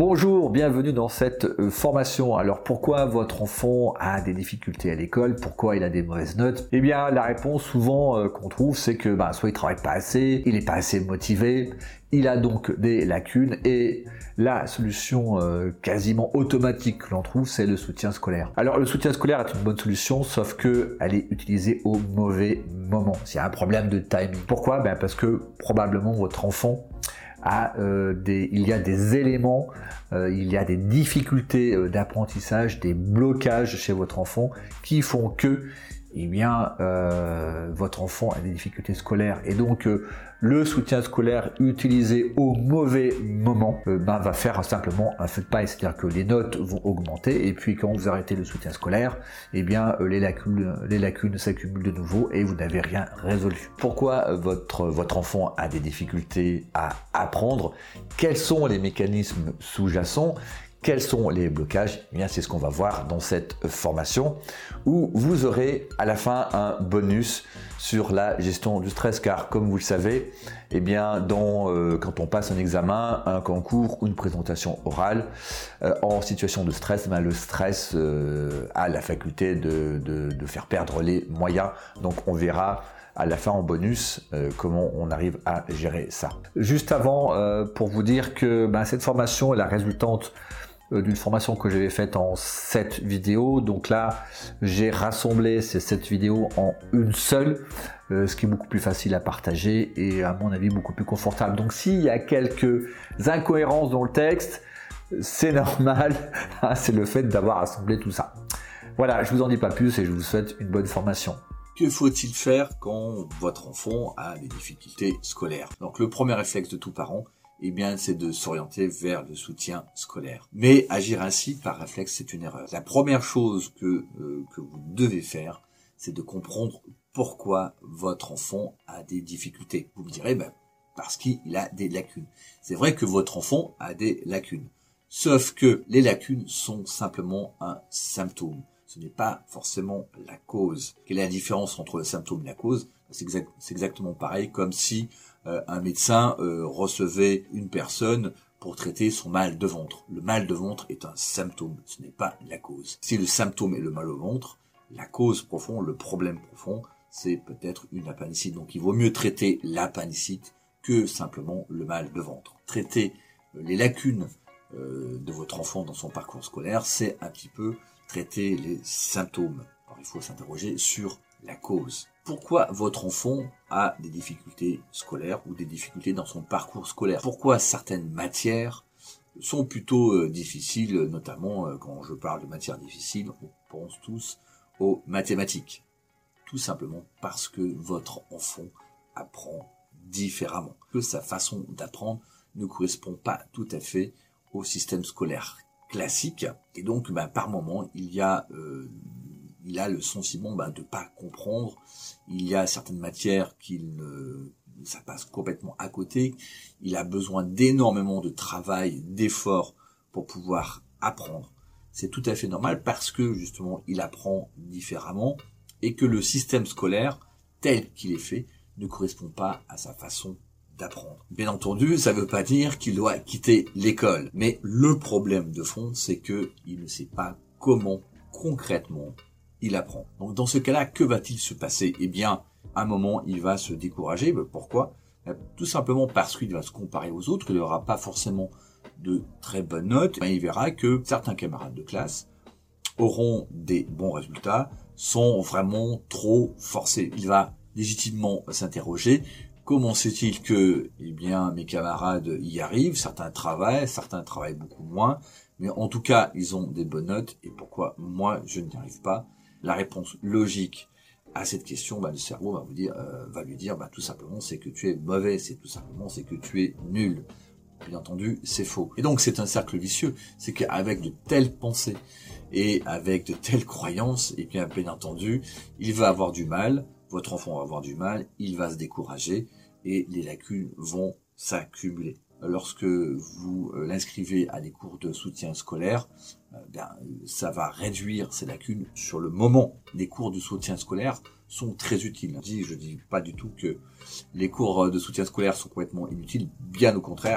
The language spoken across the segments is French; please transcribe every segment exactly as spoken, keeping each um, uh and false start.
Bonjour, bienvenue dans cette formation. Alors pourquoi votre enfant a des difficultés à l'école? Pourquoi il a des mauvaises notes? Eh bien la réponse souvent euh, qu'on trouve c'est que bah, soit il travaille pas assez, il n'est pas assez motivé, il a donc des lacunes et la solution euh, quasiment automatique que l'on trouve c'est le soutien scolaire. Alors le soutien scolaire est une bonne solution sauf que elle est utilisée au mauvais moment. S'il y a un problème de timing. Pourquoi? Ben, parce que probablement votre enfant À, euh, des, il y a des éléments, euh, il y a des difficultés euh, d'apprentissage, des blocages chez votre enfant qui font que eh bien, euh, votre enfant a des difficultés scolaires et donc euh, le soutien scolaire utilisé au mauvais moment euh, ben, va faire simplement un feu de paille, c'est-à-dire que les notes vont augmenter et puis quand vous arrêtez le soutien scolaire, eh bien, euh, les lacunes, les lacunes s'accumulent de nouveau et vous n'avez rien résolu. Pourquoi votre, votre enfant a des difficultés à apprendre? Quels sont les mécanismes sous-jacents? Quels sont les blocages? Eh bien, c'est ce qu'on va voir dans cette formation où vous aurez à la fin un bonus sur la gestion du stress car comme vous le savez, eh bien, dans, euh, quand on passe un examen, un concours ou une présentation orale euh, en situation de stress, ben, le stress euh, a la faculté de, de, de faire perdre les moyens. Donc on verra à la fin en bonus euh, comment on arrive à gérer ça. Juste avant, euh, pour vous dire que ben, cette formation est la résultante d'une formation que j'avais faite en sept vidéos. Donc là, j'ai rassemblé ces sept vidéos en une seule, euh, ce qui est beaucoup plus facile à partager et à mon avis beaucoup plus confortable. Donc s'il y a quelques incohérences dans le texte, c'est normal, c'est le fait d'avoir assemblé tout ça. Voilà, je vous en dis pas plus et je vous souhaite une bonne formation. Que faut-il faire quand votre enfant a des difficultés scolaires? Donc le premier réflexe de tout parent, eh bien, c'est de s'orienter vers le soutien scolaire. Mais agir ainsi par réflexe, c'est une erreur. La première chose que euh, que vous devez faire, c'est de comprendre pourquoi votre enfant a des difficultés. Vous me direz, ben, parce qu'il a des lacunes. C'est vrai que votre enfant a des lacunes. Sauf que les lacunes sont simplement un symptôme. Ce n'est pas forcément la cause. Quelle est la différence entre le symptôme et la cause? C'est exact, c'est exactement pareil comme si euh, un médecin euh, recevait une personne pour traiter son mal de ventre. Le mal de ventre est un symptôme, ce n'est pas la cause. Si le symptôme est le mal au ventre, la cause profonde, le problème profond, c'est peut-être une appendicite. Donc il vaut mieux traiter l'appendicite que simplement le mal de ventre. Traiter euh, les lacunes euh, de votre enfant dans son parcours scolaire, c'est un petit peu traiter les symptômes. Alors il faut s'interroger sur la cause. Pourquoi votre enfant a des difficultés scolaires ou des difficultés dans son parcours scolaire? Pourquoi certaines matières sont plutôt euh, difficiles, notamment euh, quand je parle de matières difficiles, on pense tous aux mathématiques. Tout simplement parce que votre enfant apprend différemment, que sa façon d'apprendre ne correspond pas tout à fait au système scolaire classique, et donc ben, par moment il y a euh, il a le sentiment ben, de pas comprendre, il y a certaines matières qu'il ne ça passe complètement à côté, il a besoin d'énormément de travail, d'efforts pour pouvoir apprendre. C'est tout à fait normal parce que justement il apprend différemment et que le système scolaire tel qu'il est fait ne correspond pas à sa façon d'apprendre. Bien entendu, ça ne veut pas dire qu'il doit quitter l'école. Mais le problème de fond, c'est que il ne sait pas comment, concrètement, il apprend. Donc dans ce cas-là, que va-t-il se passer? Eh bien, à un moment, il va se décourager. Mais pourquoi? Tout simplement parce qu'il va se comparer aux autres. Il n'aura pas forcément de très bonnes notes. Il verra que certains camarades de classe auront des bons résultats, sont vraiment trop forcés. Il va légitimement s'interroger. Comment sait-il que, eh bien, mes camarades y arrivent? Certains travaillent, certains travaillent beaucoup moins, mais en tout cas, ils ont des bonnes notes. Et pourquoi moi, je n'y arrive pas? La réponse logique à cette question, bah, le cerveau va vous dire, euh, va lui dire, bah, tout simplement, c'est que tu es mauvais, c'est tout simplement, c'est que tu es nul. Bien entendu, c'est faux. Et donc, c'est un cercle vicieux. C'est qu'avec de telles pensées et avec de telles croyances, et bien, bien entendu, il va avoir du mal. Votre enfant va avoir du mal, il va se décourager et les lacunes vont s'accumuler. Lorsque vous l'inscrivez à des cours de soutien scolaire, bien, ça va réduire ces lacunes sur le moment. Les cours de soutien scolaire sont très utiles. Je dis, je dis pas du tout que les cours de soutien scolaire sont complètement inutiles, bien au contraire,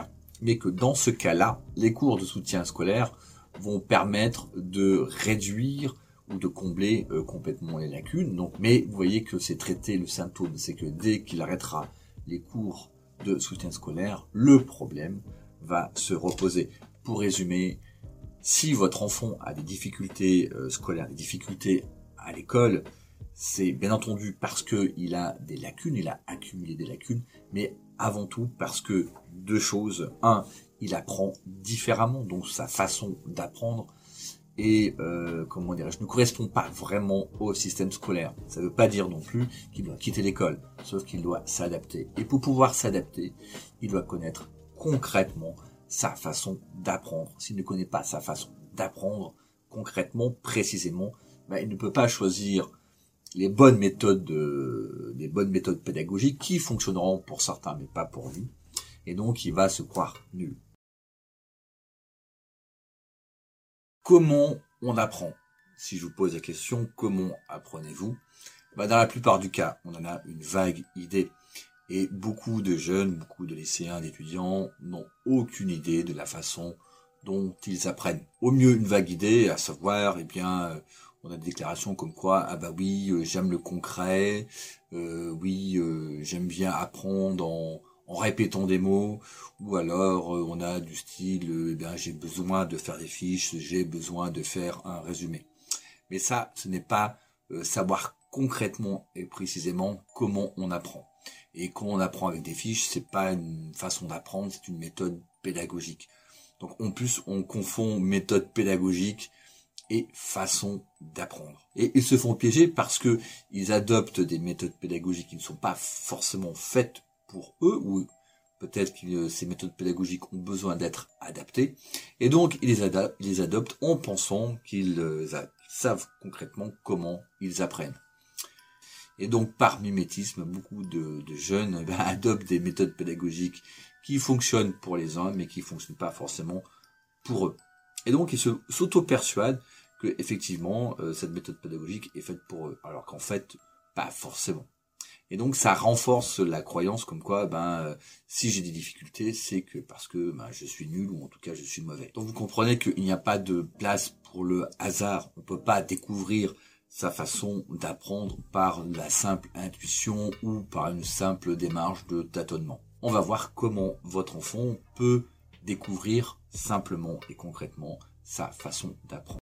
mais que dans ce cas-là, les cours de soutien scolaire vont permettre de réduire ou de combler euh, complètement les lacunes. Donc, mais vous voyez que c'est traité, le symptôme, c'est que dès qu'il arrêtera les cours de soutien scolaire, le problème va se reposer. Pour résumer, si votre enfant a des difficultés euh, scolaires, des difficultés à l'école, c'est bien entendu parce que il a des lacunes, il a accumulé des lacunes, mais avant tout parce que deux choses. Un, il apprend différemment, donc sa façon d'apprendre et euh, comment dirais-je, ne correspond pas vraiment au système scolaire. Ça ne veut pas dire non plus qu'il doit quitter l'école, sauf qu'il doit s'adapter. Et pour pouvoir s'adapter, il doit connaître concrètement sa façon d'apprendre. S'il ne connaît pas sa façon d'apprendre concrètement, précisément, ben, il ne peut pas choisir les bonnes méthodes, de, les bonnes méthodes pédagogiques qui fonctionneront pour certains, mais pas pour lui. Et donc, il va se croire nul. Comment on apprend? Si je vous pose la question, comment apprenez-vous? Ben, dans la plupart du cas, on en a une vague idée. Et beaucoup de jeunes, beaucoup de lycéens, d'étudiants n'ont aucune idée de la façon dont ils apprennent. Au mieux, une vague idée, à savoir, eh bien, on a des déclarations comme quoi, ah bah oui, euh, j'aime le concret, euh, oui, euh, j'aime bien apprendre en, en répétant des mots, ou alors euh, on a du style, euh, eh bien, j'ai besoin de faire des fiches, j'ai besoin de faire un résumé. Mais ça, ce n'est pas euh, savoir concrètement et précisément comment on apprend. Et quand on apprend avec des fiches, c'est pas une façon d'apprendre, c'est une méthode pédagogique. Donc en plus, on confond méthode pédagogique et façon d'apprendre. Et ils se font piéger parce que ils adoptent des méthodes pédagogiques qui ne sont pas forcément faites pour eux, ou peut-être que ces méthodes pédagogiques ont besoin d'être adaptées. Et donc, ils les, adaptent, ils les adoptent en pensant qu'ils euh, savent concrètement comment ils apprennent. Et donc, par mimétisme, beaucoup de, de jeunes eh ben, adoptent des méthodes pédagogiques qui fonctionnent pour les uns, mais qui ne fonctionnent pas forcément pour eux. Et donc, ils se, s'auto-persuadent que effectivement, euh, cette méthode pédagogique est faite pour eux, alors qu'en fait, pas forcément. Et donc, ça renforce la croyance comme quoi, ben, euh, si j'ai des difficultés, c'est que parce que ben, je suis nul ou en tout cas je suis mauvais. Donc, vous comprenez qu'il n'y a pas de place pour le hasard. On peut pas découvrir sa façon d'apprendre par la simple intuition ou par une simple démarche de tâtonnement. On va voir comment votre enfant peut découvrir simplement et concrètement sa façon d'apprendre.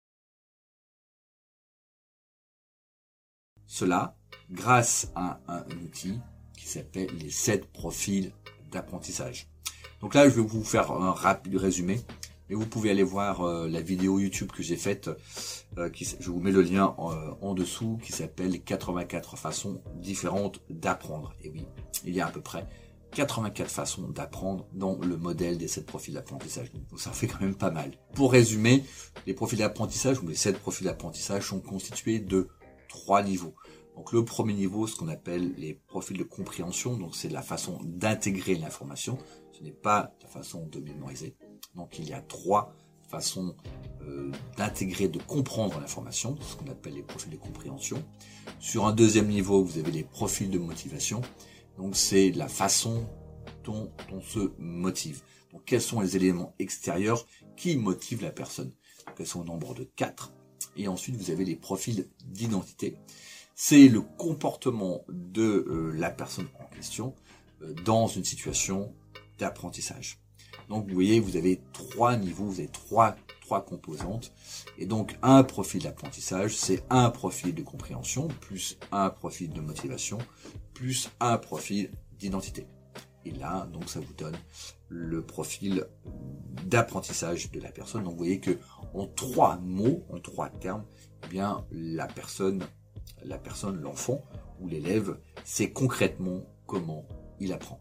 Cela grâce à un, un outil qui s'appelle les sept profils d'apprentissage. Donc là, je vais vous faire un rapide résumé, mais vous pouvez aller voir euh, la vidéo YouTube que j'ai faite, euh, qui, je vous mets le lien en, en dessous, qui s'appelle quatre-vingt-quatre façons différentes d'apprendre. Et oui, il y a à peu près quatre-vingt-quatre façons d'apprendre dans le modèle des sept profils d'apprentissage. Donc ça fait quand même pas mal. Pour résumer, les profils d'apprentissage, ou les sept profils d'apprentissage, sont constitués de trois niveaux. Donc le premier niveau, ce qu'on appelle les profils de compréhension, donc c'est la façon d'intégrer l'information, ce n'est pas la façon de mémoriser. Donc il y a trois façons euh, d'intégrer, de comprendre l'information, ce qu'on appelle les profils de compréhension. Sur un deuxième niveau, vous avez les profils de motivation, donc c'est la façon dont on se motive. Donc quels sont les éléments extérieurs qui motivent la personne? Donc elles sont au nombre de quatre. Et ensuite, vous avez les profils d'identité. C'est le comportement de euh, la personne en question euh, dans une situation d'apprentissage. Donc, vous voyez, vous avez trois niveaux, vous avez trois, trois composantes. Et donc, un profil d'apprentissage, c'est un profil de compréhension, plus un profil de motivation, plus un profil d'identité. Et là, donc, ça vous donne le profil d'apprentissage de la personne. Donc, vous voyez que en trois mots, en trois termes, eh bien, la personne, la personne, l'enfant ou l'élève, sait concrètement comment il apprend.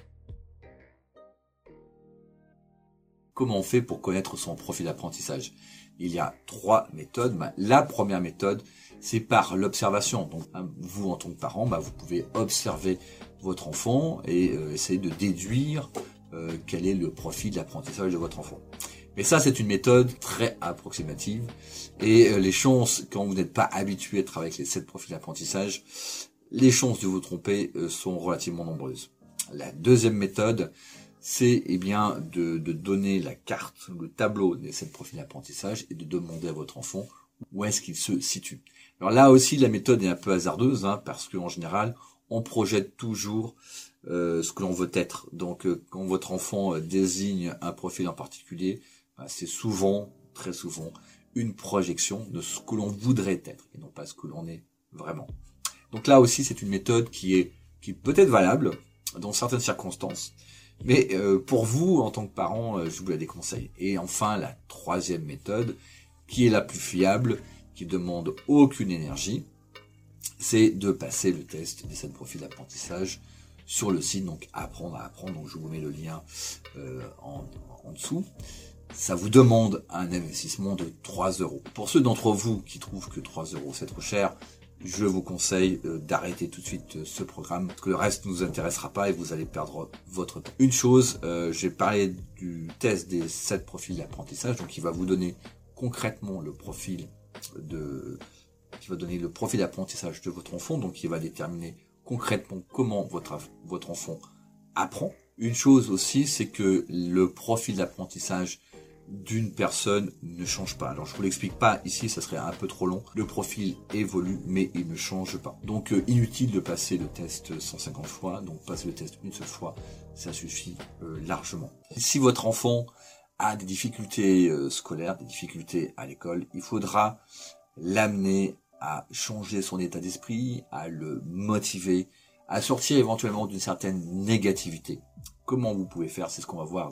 Comment on fait pour connaître son profil d'apprentissage? Il y a trois méthodes. La première méthode, c'est par l'observation. Donc, vous, en tant que parent, vous pouvez observer votre enfant et euh, essayer de déduire euh, quel est le profil d'apprentissage de votre enfant. Mais ça, c'est une méthode très approximative. Et euh, les chances, quand vous n'êtes pas habitué à travailler avec les sept profils d'apprentissage, les chances de vous tromper euh, sont relativement nombreuses. La deuxième méthode, c'est eh bien de, de donner la carte, le tableau des sept profils d'apprentissage et de demander à votre enfant où est-ce qu'il se situe. Alors là aussi, la méthode est un peu hasardeuse, hein, parce qu'en général, on projette toujours euh, ce que l'on veut être. Donc, euh, quand votre enfant euh, désigne un profil en particulier, bah, c'est souvent, très souvent, une projection de ce que l'on voudrait être et non pas ce que l'on est vraiment. Donc là aussi, c'est une méthode qui est qui peut être valable dans certaines circonstances, mais euh, pour vous, en tant que parent, euh, je vous la déconseille. Et enfin, la troisième méthode, qui est la plus fiable, qui demande aucune énergie, c'est de passer le test des sept profils d'apprentissage sur le site, donc apprendre à apprendre, donc je vous mets le lien euh, en, en dessous. Ça vous demande un investissement de trois euros. Pour ceux d'entre vous qui trouvent que trois euros c'est trop cher, je vous conseille euh, d'arrêter tout de suite euh, ce programme, parce que le reste ne vous intéressera pas et vous allez perdre votre temps. Une chose, euh, j'ai parlé du test des sept profils d'apprentissage, donc il va vous donner concrètement le profil de, qui va donner le profil d'apprentissage de votre enfant, donc il va déterminer concrètement comment votre, votre enfant apprend. Une chose aussi, c'est que le profil d'apprentissage d'une personne ne change pas. Alors je vous l'explique pas ici, ça serait un peu trop long. Le profil évolue, mais il ne change pas. Donc euh, inutile de passer le test cent cinquante fois, donc passer le test une seule fois, ça suffit euh, largement. Si votre enfant a des difficultés euh, scolaires, des difficultés à l'école, il faudra l'amener à changer son état d'esprit, à le motiver, à sortir éventuellement d'une certaine négativité. Comment vous pouvez faire, c'est ce qu'on va voir.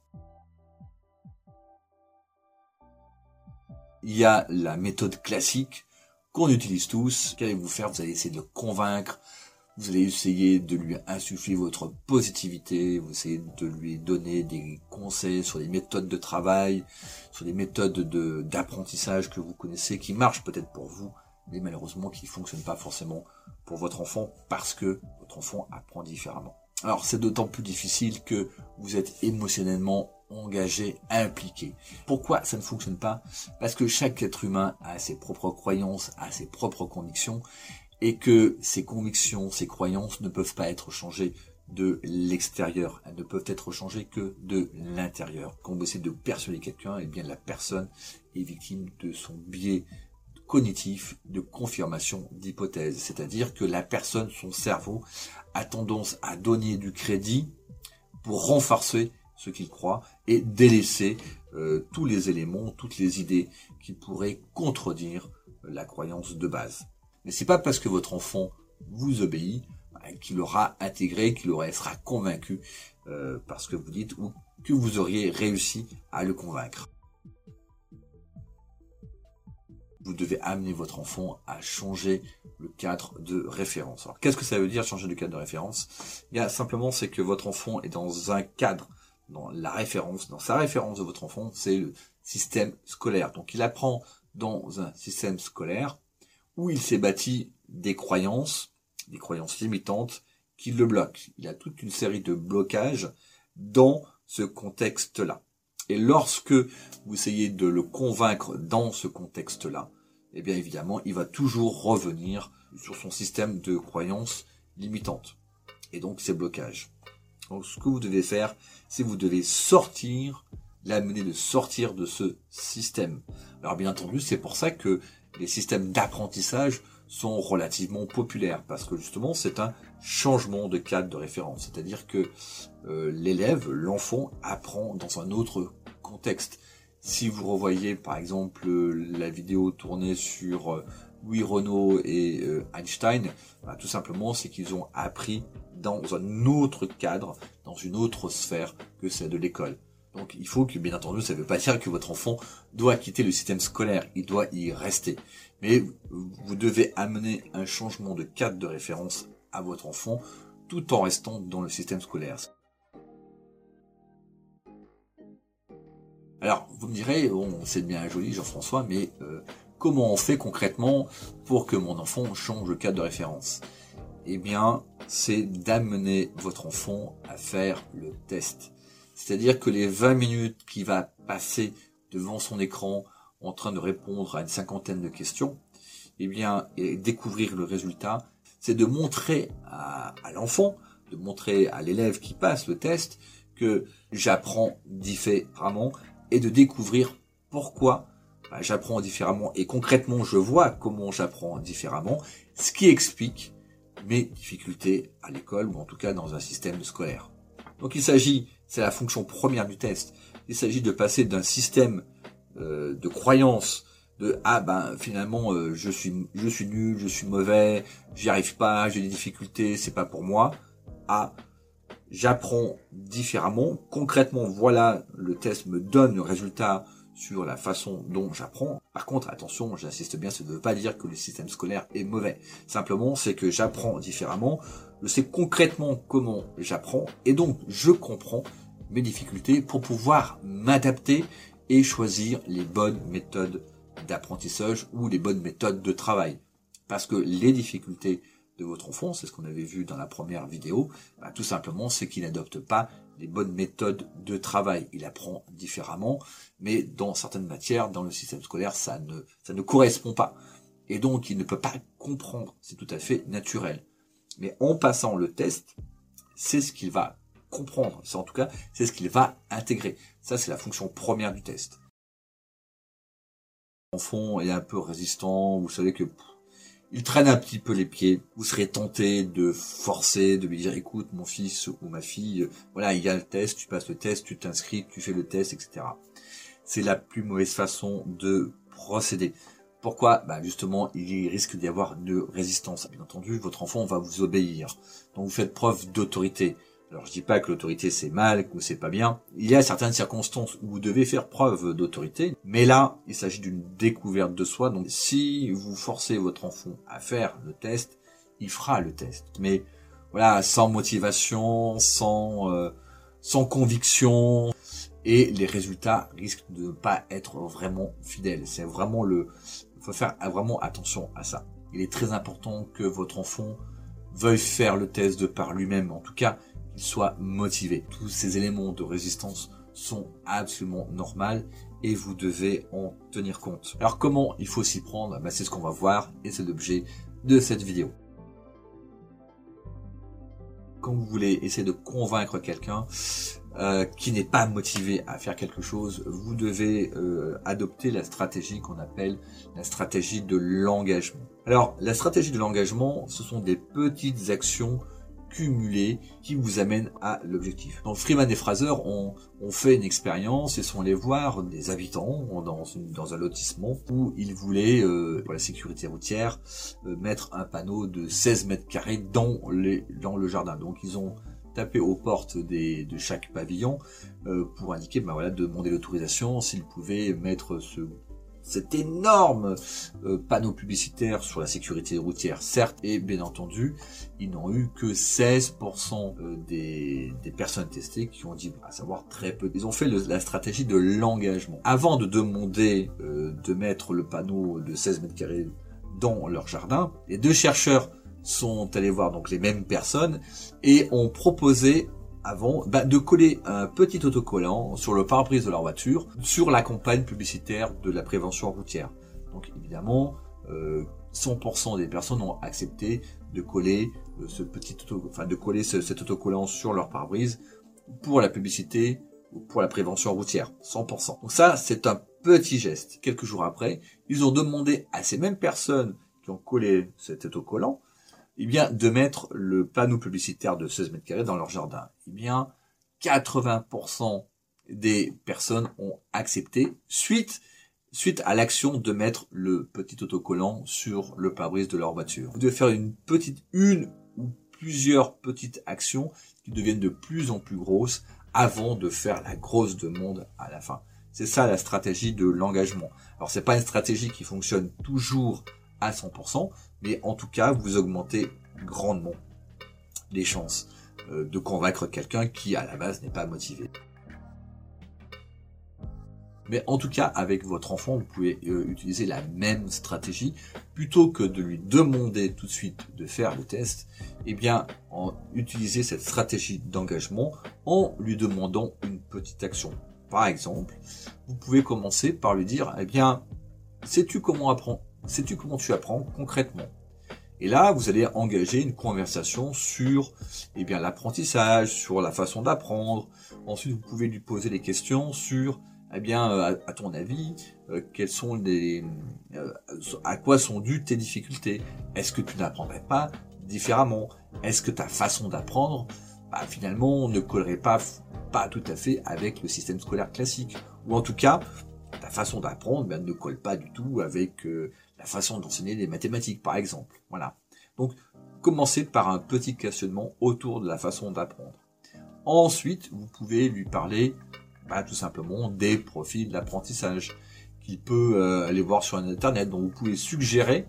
Il y a la méthode classique qu'on utilise tous. Qu'allez-vous faire? Vous allez essayer de le convaincre, vous allez essayer de lui insuffler votre positivité, vous essayez de lui donner des conseils sur les méthodes de travail, sur les méthodes de, d'apprentissage que vous connaissez, qui marchent peut-être pour vous, mais malheureusement qui ne fonctionnent pas forcément pour votre enfant, parce que votre enfant apprend différemment. Alors c'est d'autant plus difficile que vous êtes émotionnellement engagé, impliqué. Pourquoi ça ne fonctionne pas? Parce que chaque être humain a ses propres croyances, a ses propres convictions, et que ces convictions, ces croyances ne peuvent pas être changées de l'extérieur. Elles ne peuvent être changées que de l'intérieur. Quand vous essayez de persuader quelqu'un, eh bien la personne est victime de son biais cognitif de confirmation d'hypothèse. C'est-à-dire que la personne, son cerveau, a tendance à donner du crédit pour renforcer ce qu'il croit et délaisser euh, tous les éléments, toutes les idées qui pourraient contredire la croyance de base. Mais c'est pas parce que votre enfant vous obéit hein, qu'il aura intégré, qu'il aura, sera convaincu euh, par ce que vous dites ou que vous auriez réussi à le convaincre. Vous devez amener votre enfant à changer le cadre de référence. Alors, qu'est-ce que ça veut dire changer de cadre de référence? Il y a simplement, c'est que votre enfant est dans un cadre, dans la référence, dans sa référence de votre enfant, c'est le système scolaire. Donc, il apprend dans un système scolaire où il s'est bâti des croyances, des croyances limitantes qui le bloquent. Il y a toute une série de blocages dans ce contexte-là. Et lorsque vous essayez de le convaincre dans ce contexte-là, eh bien évidemment, il va toujours revenir sur son système de croyances limitantes. Et donc, ces blocages. Donc, ce que vous devez faire, c'est vous devez sortir, l'amener de sortir de ce système. Alors, bien entendu, c'est pour ça que les systèmes d'apprentissage sont relativement populaires, parce que justement, c'est un changement de cadre de référence. C'est-à-dire que euh, l'élève, l'enfant, apprend dans un autre contexte. Si vous revoyez, par exemple, la vidéo tournée sur euh, Louis Renault et euh, Einstein, bah, tout simplement, c'est qu'ils ont appris dans un autre cadre, dans une autre sphère que celle de l'école. Donc il faut que, bien entendu, ça ne veut pas dire que votre enfant doit quitter le système scolaire, il doit y rester. Mais vous devez amener un changement de cadre de référence à votre enfant, tout en restant dans le système scolaire. Alors, vous me direz, bon, c'est bien joli Jean-François, mais euh, comment on fait concrètement pour que mon enfant change le cadre de référence? Eh bien, c'est d'amener votre enfant à faire le test. C'est-à-dire que les vingt minutes qu'il va passer devant son écran en train de répondre à une cinquantaine de questions, eh bien, et découvrir le résultat, c'est de montrer à, à l'enfant, de montrer à l'élève qui passe le test que j'apprends différemment et de découvrir pourquoi bah, j'apprends différemment et concrètement je vois comment j'apprends différemment, ce qui explique mes difficultés à l'école ou en tout cas dans un système scolaire. Donc il s'agit, c'est la fonction première du test, il s'agit de passer d'un système euh, de croyance de ah ben finalement euh, je suis je suis nul, je suis mauvais, j'y arrive pas, j'ai des difficultés, c'est pas pour moi, à j'apprends différemment. Concrètement, voilà, le test me donne le résultat sur la façon dont j'apprends. Par contre, attention, j'insiste bien, ça ne veut pas dire que le système scolaire est mauvais. Simplement, c'est que j'apprends différemment, je sais concrètement comment j'apprends, et donc je comprends mes difficultés pour pouvoir m'adapter et choisir les bonnes méthodes d'apprentissage ou les bonnes méthodes de travail. Parce que les difficultés de votre enfant, c'est ce qu'on avait vu dans la première vidéo, bah, tout simplement c'est qu'il n'adopte pas les bonnes méthodes de travail. Il apprend différemment, mais dans certaines matières, dans le système scolaire, ça ne, ça ne correspond pas. Et donc il ne peut pas comprendre, c'est tout à fait naturel. Mais en passant le test, c'est ce qu'il va comprendre, c'est en tout cas, c'est ce qu'il va intégrer. Ça, c'est la fonction première du test. L'enfant est un peu résistant, vous savez que pff, il traîne un petit peu les pieds, vous serez tenté de forcer, de lui dire écoute mon fils ou ma fille, voilà il y a le test, tu passes le test, tu t'inscris, tu fais le test, et cetera. C'est la plus mauvaise façon de procéder. Pourquoi? Bah justement, il risque d'y avoir de résistance. Bien entendu, votre enfant va vous obéir. Donc vous faites preuve d'autorité. Alors je dis pas que l'autorité c'est mal, que c'est pas bien. Il y a certaines circonstances où vous devez faire preuve d'autorité, mais là, il s'agit d'une découverte de soi. Donc si vous forcez votre enfant à faire le test, il fera le test. Mais voilà, sans motivation, sans euh, sans conviction, et les résultats risquent de ne pas être vraiment fidèles. C'est vraiment le, il faut faire vraiment attention à ça. Il est très important que votre enfant veuille faire le test de par lui-même, en tout cas qu'il soit motivé. Tous ces éléments de résistance sont absolument normaux et vous devez en tenir compte. Alors comment il faut s'y prendre? Ben, c'est ce qu'on va voir et c'est l'objet de cette vidéo. Quand vous voulez essayer de convaincre quelqu'un euh, qui n'est pas motivé à faire quelque chose, vous devez euh, adopter la stratégie qu'on appelle la stratégie de l'engagement. Alors, la stratégie de l'engagement, ce sont des petites actions cumulés qui vous amènent à l'objectif. Donc Freeman et Fraser ont, ont fait une expérience et sont allés voir des habitants dans, une, dans un lotissement où ils voulaient, euh, pour la sécurité routière, euh, mettre un panneau de seize mètres carrés dans, les, dans le jardin. Donc ils ont tapé aux portes des, de chaque pavillon euh, pour indiquer, ben voilà, demander l'autorisation s'ils pouvaient mettre ce cet énorme euh, panneau publicitaire sur la sécurité routière, certes, et bien entendu, ils n'ont eu que seize pour cent des, des personnes testées qui ont dit, à savoir très peu. Ils ont fait le, la stratégie de l'engagement. Avant de demander euh, de mettre le panneau de seize mètres carrés dans leur jardin, les deux chercheurs sont allés voir donc les mêmes personnes et ont proposé avant bah, de coller un petit autocollant sur le pare-brise de leur voiture sur la campagne publicitaire de la prévention routière. Donc évidemment, euh, cent pour cent des personnes ont accepté de coller euh, ce petit auto, enfin de coller ce, cet autocollant sur leur pare-brise pour la publicité ou pour la prévention routière, cent pour cent. Donc ça, c'est un petit geste. Quelques jours après, ils ont demandé à ces mêmes personnes qui ont collé cet autocollant eh bien, de mettre le panneau publicitaire de seize mètres carrés dans leur jardin. Eh bien, quatre-vingts pour cent des personnes ont accepté suite, suite à l'action de mettre le petit autocollant sur le pare-brise de leur voiture. Vous devez faire une petite, une ou plusieurs petites actions qui deviennent de plus en plus grosses avant de faire la grosse demande à la fin. C'est ça la stratégie de l'engagement. Alors, c'est pas une stratégie qui fonctionne toujours à cent pour cent, mais en tout cas, vous augmentez grandement les chances euh, de convaincre quelqu'un qui, à la base, n'est pas motivé. Mais en tout cas, avec votre enfant, vous pouvez euh, utiliser la même stratégie. Plutôt que de lui demander tout de suite de faire le test, eh bien, en utiliser cette stratégie d'engagement en lui demandant une petite action. Par exemple, vous pouvez commencer par lui dire, eh bien, sais-tu comment apprendre Sais-tu comment tu apprends concrètement? Et là, vous allez engager une conversation sur eh bien l'apprentissage, sur la façon d'apprendre. Ensuite, vous pouvez lui poser des questions sur eh bien à, à ton avis, euh, quelles sont les euh, à quoi sont dues tes difficultés? Est-ce que tu n'apprendrais pas différemment? Est-ce que ta façon d'apprendre bah, finalement ne collerait pas pas tout à fait avec le système scolaire classique? Ou en tout cas, ta façon d'apprendre ben, ne colle pas du tout avec euh, la façon d'enseigner les mathématiques, par exemple. Voilà. Donc, commencez par un petit questionnement autour de la façon d'apprendre. Ensuite, vous pouvez lui parler bah, tout simplement des profils d'apprentissage qu'il peut euh, aller voir sur Internet. Donc, vous pouvez suggérer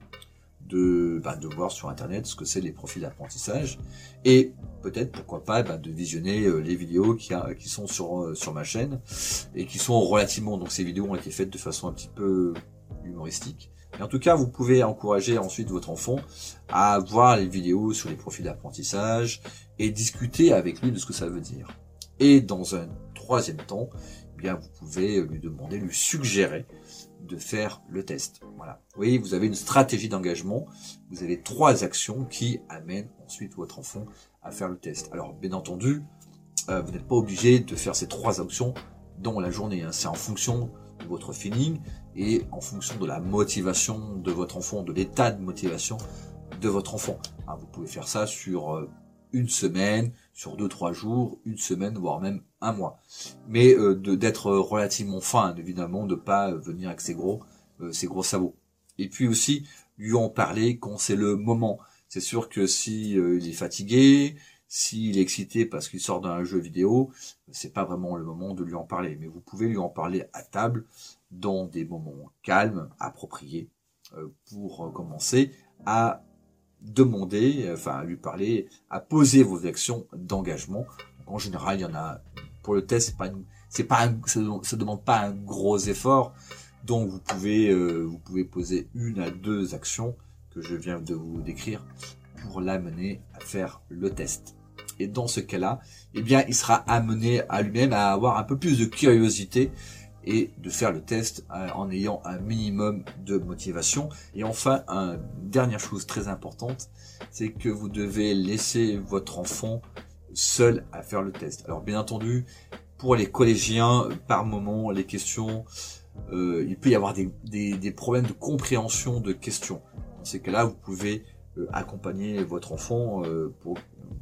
de, bah, de voir sur Internet ce que c'est les profils d'apprentissage et peut-être, pourquoi pas, bah, de visionner euh, les vidéos qui, a, qui sont sur, euh, sur ma chaîne et qui sont relativement... Donc, ces vidéos ont été faites de façon un petit peu humoristique. Et en tout cas, vous pouvez encourager ensuite votre enfant à voir les vidéos sur les profils d'apprentissage et discuter avec lui de ce que ça veut dire. Et dans un troisième temps, eh bien, vous pouvez lui demander, lui suggérer de faire le test. Voilà. Vous voyez, vous avez une stratégie d'engagement. Vous avez trois actions qui amènent ensuite votre enfant à faire le test. Alors, bien entendu, euh, vous n'êtes pas obligé de faire ces trois actions dans la journée. Hein. C'est en fonction de votre feeling et en fonction de la motivation de votre enfant, de l'état de motivation de votre enfant. Hein, vous pouvez faire ça sur euh, une semaine, sur deux, trois jours, une semaine, voire même un mois. Mais euh, de, d'être relativement fin, évidemment, de pas venir avec ses gros, euh, ses gros sabots. Et puis aussi, lui en parler quand c'est le moment. C'est sûr que si euh, il est fatigué, s'il est excité parce qu'il sort d'un jeu vidéo, c'est pas vraiment le moment de lui en parler. Mais vous pouvez lui en parler à table, dans des moments calmes, appropriés, euh, pour commencer à demander, enfin à lui parler, à poser vos actions d'engagement. Donc, en général, il y en a pour le test, c'est pas, une, c'est pas, un, ça, ça demande pas un gros effort. Donc vous pouvez, euh, vous pouvez poser une à deux actions que je viens de vous décrire pour l'amener à faire le test. Et dans ce cas-là, eh bien, il sera amené à lui-même à avoir un peu plus de curiosité et de faire le test en ayant un minimum de motivation. Et enfin, une dernière chose très importante, c'est que vous devez laisser votre enfant seul à faire le test. Alors bien entendu, pour les collégiens, par moment, les questions, euh, il peut y avoir des, des, des problèmes de compréhension de questions. Dans ces cas-là, vous pouvez euh, accompagner votre enfant euh, pour,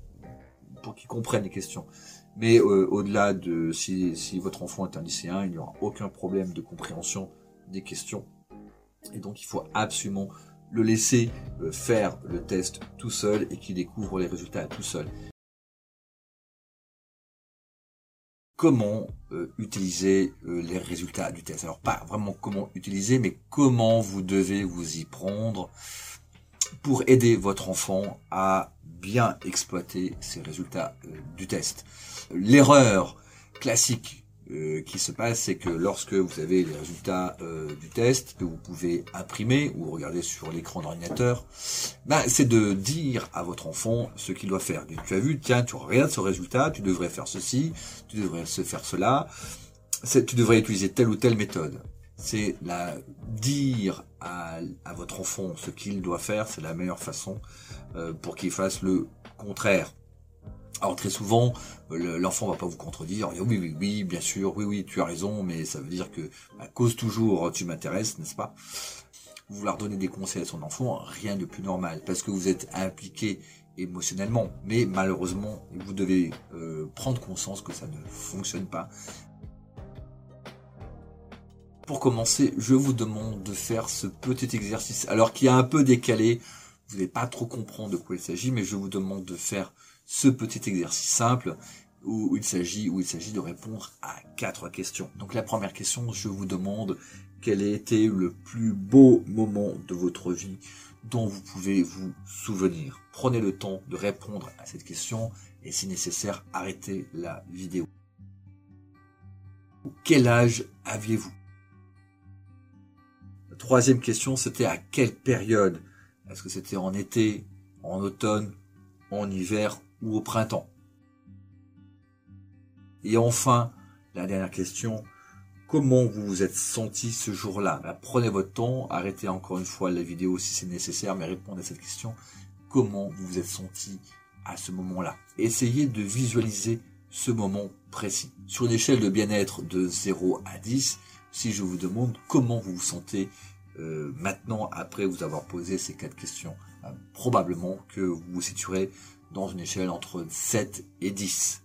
pour qu'il comprenne les questions. Mais euh, au-delà de si, si votre enfant est un lycéen, il n'y aura aucun problème de compréhension des questions. Et donc il faut absolument le laisser euh, faire le test tout seul et qu'il découvre les résultats tout seul. Comment euh, utiliser euh, les résultats du test? Alors pas vraiment comment utiliser, mais comment vous devez vous y prendre pour aider votre enfant à bien exploiter ces résultats euh, du test. L'erreur classique euh, qui se passe, c'est que lorsque vous avez les résultats euh, du test, que vous pouvez imprimer ou regarder sur l'écran d'ordinateur, ben, c'est de dire à votre enfant ce qu'il doit faire. Tu as vu, tiens, tu regardes ce résultat, tu devrais faire ceci, tu devrais se faire cela, tu devrais utiliser telle ou telle méthode. C'est la dire à, à votre enfant ce qu'il doit faire, c'est la meilleure façon euh, pour qu'il fasse le contraire. Alors très souvent, l'enfant va pas vous contredire, oui, oui, oui, bien sûr, oui, oui, tu as raison, mais ça veut dire que à cause toujours tu m'intéresses, n'est-ce pas? Vouloir donner des conseils à son enfant, rien de plus normal, parce que vous êtes impliqué émotionnellement, mais malheureusement, vous devez euh, prendre conscience que ça ne fonctionne pas. Pour commencer, je vous demande de faire ce petit exercice, alors qu'il est un peu décalé, vous n'allez pas trop comprendre de quoi il s'agit, mais je vous demande de faire ce petit exercice simple où il s'agit où il s'agit de répondre à quatre questions. Donc la première question, je vous demande quel a été le plus beau moment de votre vie dont vous pouvez vous souvenir. Prenez le temps de répondre à cette question et si nécessaire, arrêtez la vidéo. Quel âge aviez-vous? La troisième question, c'était à quelle période? Est-ce que c'était en été, en automne, en hiver ou au printemps? Et enfin, la dernière question, comment vous vous êtes senti ce jour-là. Ben, prenez votre temps, arrêtez encore une fois la vidéo si c'est nécessaire, mais répondez à cette question. Comment vous vous êtes senti à ce moment-là? Essayez de visualiser ce moment précis. Sur une échelle de bien-être de zéro à dix, si je vous demande comment vous vous sentez euh, maintenant, après vous avoir posé ces quatre questions, ben, probablement que vous vous situerez dans une échelle entre sept et dix.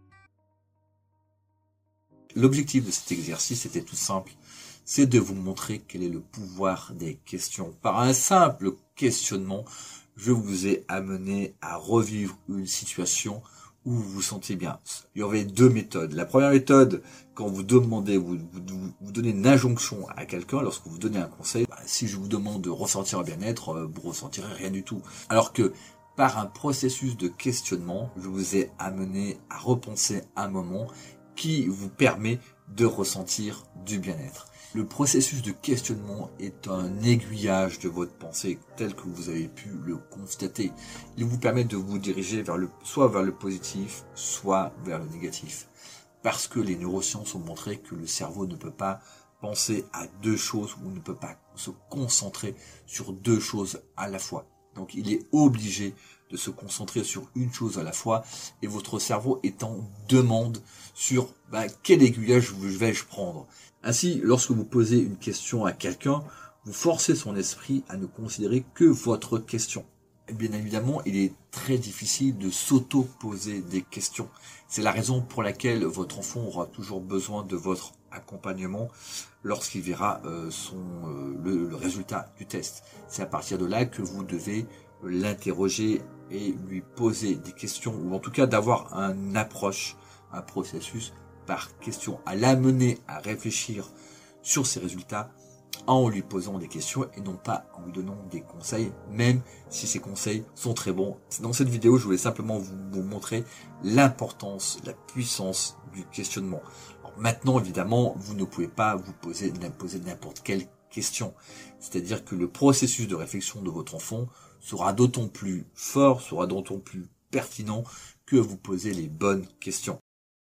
L'objectif de cet exercice était tout simple, c'est de vous montrer quel est le pouvoir des questions. Par un simple questionnement, je vous ai amené à revivre une situation où vous vous sentez bien. Il y avait deux méthodes. La première méthode, quand vous demandez, vous, vous, vous donnez une injonction à quelqu'un, lorsque vous donnez un conseil, bah, si je vous demande de ressentir un bien-être, euh, vous ressentirez rien du tout. Alors que par un processus de questionnement, je vous ai amené à repenser un moment qui vous permet de ressentir du bien-être. Le processus de questionnement est un aiguillage de votre pensée tel que vous avez pu le constater. Il vous permet de vous diriger vers le, soit vers le positif, soit vers le négatif. Parce que les neurosciences ont montré que le cerveau ne peut pas penser à deux choses ou ne peut pas se concentrer sur deux choses à la fois. Donc il est obligé de se concentrer sur une chose à la fois et votre cerveau est en demande sur bah, quel aiguillage vais-je prendre. Ainsi, lorsque vous posez une question à quelqu'un, vous forcez son esprit à ne considérer que votre question. Et bien évidemment, il est très difficile de s'auto-poser des questions. C'est la raison pour laquelle votre enfant aura toujours besoin de votre accompagnement lorsqu'il verra euh, son, euh, le, le résultat du test. C'est à partir de là que vous devez l'interroger et lui poser des questions, ou en tout cas d'avoir une approche, un processus par question, à l'amener à réfléchir sur ses résultats en lui posant des questions et non pas en lui donnant des conseils, même si ces conseils sont très bons. Dans cette vidéo, je voulais simplement vous, vous montrer l'importance, la puissance du questionnement. Alors maintenant, évidemment, vous ne pouvez pas vous poser, poser n'importe quelle question. C'est-à-dire que le processus de réflexion de votre enfant sera d'autant plus fort, sera d'autant plus pertinent que vous posez les bonnes questions.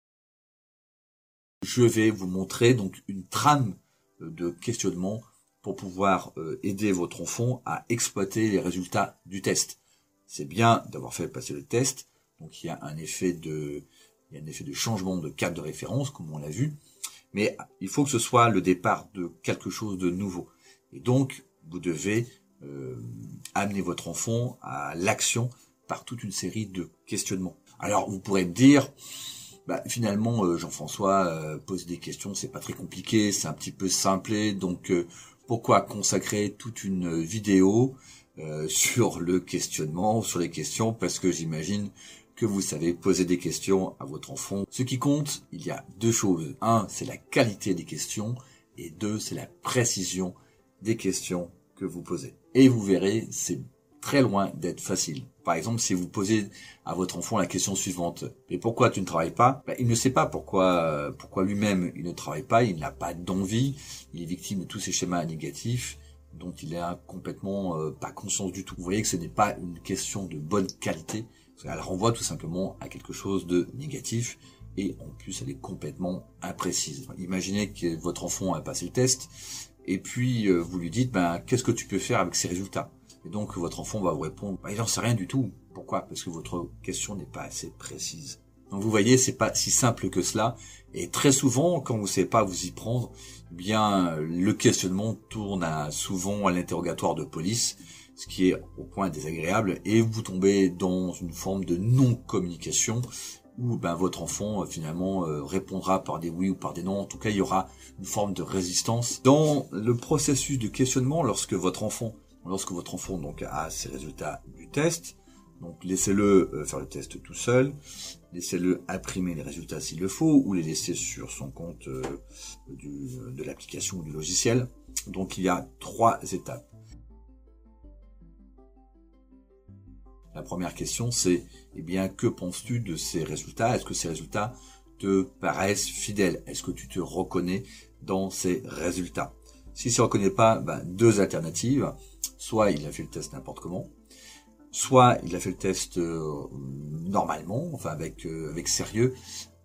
Je vais vous montrer donc une trame de questionnement pour pouvoir aider votre enfant à exploiter les résultats du test. C'est bien d'avoir fait passer le test, donc il y a un effet de, il y a un effet de changement de cadre de référence, comme on l'a vu, mais il faut que ce soit le départ de quelque chose de nouveau. Et donc, vous devez euh, amener votre enfant à l'action par toute une série de questionnements. Alors, vous pourrez me dire, bah, finalement, euh, Jean-François, euh, poser des questions, c'est pas très compliqué, c'est un petit peu simplé, donc euh, pourquoi consacrer toute une vidéo euh, sur le questionnement, sur les questions, parce que j'imagine que vous savez poser des questions à votre enfant. Ce qui compte, il y a deux choses. Un, c'est la qualité des questions, et deux, c'est la précision des questions que vous posez. Et vous verrez, c'est très loin d'être facile. Par exemple, si vous posez à votre enfant la question suivante, « Mais pourquoi tu ne travailles pas ?» ben, il ne sait pas pourquoi, pourquoi lui-même il ne travaille pas, il n'a pas d'envie, il est victime de tous ces schémas négatifs dont il n'a complètement euh, pas conscience du tout. Vous voyez que ce n'est pas une question de bonne qualité, elle renvoie tout simplement à quelque chose de négatif et en plus elle est complètement imprécise. Imaginez que votre enfant a passé le test et puis euh, vous lui dites ben, « Qu'est-ce que tu peux faire avec ces résultats ?» Et donc votre enfant va vous répondre bah, « Il n'en sait rien du tout. » Pourquoi? Parce que votre question n'est pas assez précise. Donc vous voyez, c'est pas si simple que cela. Et très souvent, quand vous ne savez pas vous y prendre, eh bien le questionnement tourne à, souvent à l'interrogatoire de police, ce qui est au point désagréable, et vous tombez dans une forme de non-communication où ben, votre enfant finalement euh, répondra par des oui ou par des non. En tout cas, il y aura une forme de résistance. Dans le processus de questionnement, lorsque votre enfant Lorsque votre enfant donc a ses résultats du test, donc laissez-le faire le test tout seul, laissez-le imprimer les résultats s'il le faut, ou les laisser sur son compte euh, du, de l'application ou du logiciel. Donc il y a trois étapes. La première question c'est, eh bien, que penses-tu de ces résultats? Est-ce que ces résultats te paraissent fidèles? Est-ce que tu te reconnais dans ces résultats? Si tu ne reconnais pas, ben, deux alternatives. Soit il a fait le test n'importe comment, soit il a fait le test euh, normalement, enfin avec euh, avec sérieux,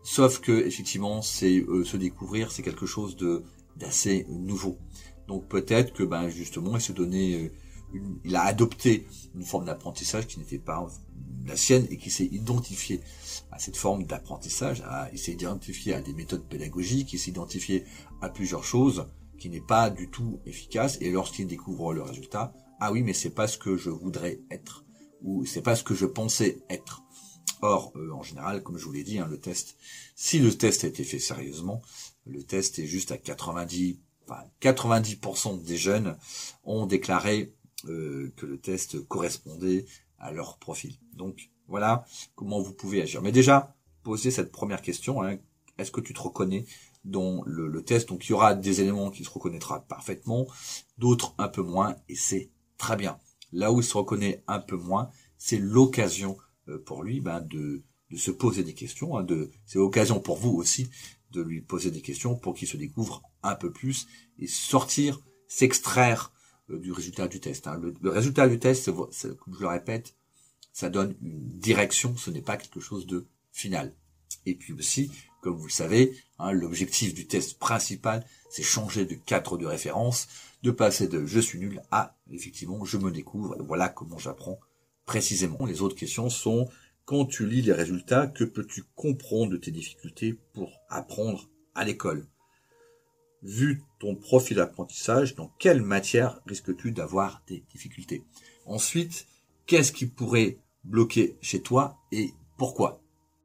Sauf que effectivement, c'est euh, se découvrir, c'est quelque chose de d'assez nouveau. Donc peut-être que ben justement, il se donnait, une, il a adopté une forme d'apprentissage qui n'était pas la sienne et qui s'est identifié à cette forme d'apprentissage. À, il s'est identifié à des méthodes pédagogiques, il s'est identifié à plusieurs choses qui n'est pas du tout efficace. Et lorsqu'il découvre le résultat, ah oui, mais c'est pas ce que je voudrais être ou c'est pas ce que je pensais être. Or, euh, en général, comme je vous l'ai dit, hein, le test, si le test a été fait sérieusement, le test est juste à quatre-vingt-dix, enfin, quatre-vingt-dix pour cent des jeunes ont déclaré euh, que le test correspondait à leur profil. Donc, voilà comment vous pouvez agir. Mais déjà, posez cette première question, hein, est-ce que tu te reconnais dans le, le test? Donc, il y aura des éléments qui se reconnaîtra parfaitement, d'autres un peu moins, et c'est très bien. Là où il se reconnaît un peu moins, c'est l'occasion pour lui ben, de, de se poser des questions. Hein, de, c'est l'occasion pour vous aussi de lui poser des questions pour qu'il se découvre un peu plus et sortir, s'extraire euh, du résultat du test. Hein. Le, le résultat du test, c'est, c'est, comme je le répète, ça donne une direction, ce n'est pas quelque chose de final. Et puis aussi, comme vous le savez, hein, l'objectif du test principal, c'est changer de cadre de référence, de passer de « je suis nul » à « effectivement, je me découvre ». Voilà comment j'apprends précisément. Les autres questions sont, quand tu lis les résultats, que peux-tu comprendre de tes difficultés pour apprendre à l'école? Vu ton profil d'apprentissage, dans quelle matière risques-tu d'avoir des difficultés? Ensuite, qu'est-ce qui pourrait bloquer chez toi et pourquoi?